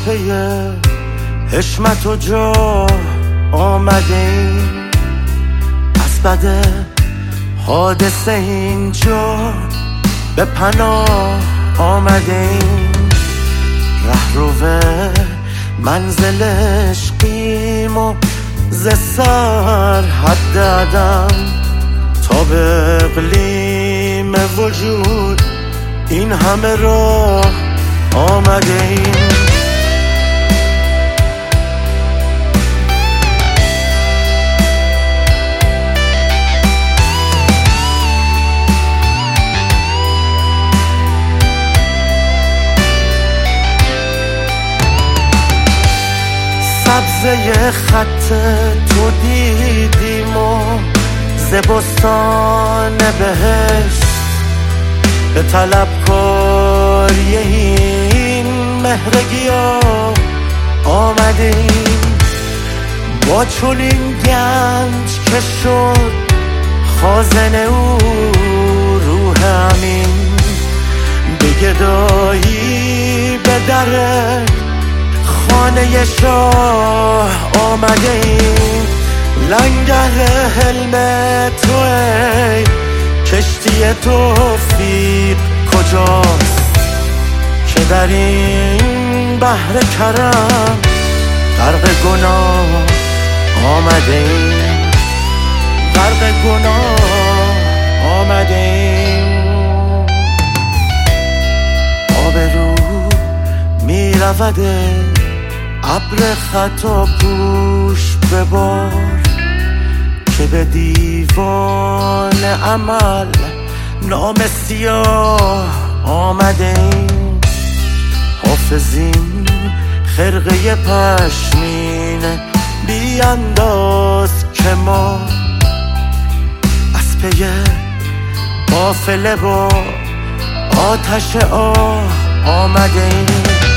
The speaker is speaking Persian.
پی حشمت و جا آمدیم، از بد حادثه اینجا به پناه آمدیم. رهرو منزل عشقیم و ز سرحد عدم تا به اقلیم وجود این همه راه آمدیم. سبزه خط تو دیدیم و ز بستان بهشت به طلبکاری این مهر گیاه آمدیم. با چنین گنج که شد خازن او روح امین، به گدایی به در خانه شاه آمدیم. لنگر حلم تو ای کشتی توفیق کجاست که در این بحر کرم غرق گناه آمدیم، غرق گناه آمدیم. آبرو می رود ابر خطا پوش ببار که به دیوان عمل نام سیاه آمدیم. حافظیم خرقه پشمین بی انداز که ما از پی قافله با آتش آه آمدیم.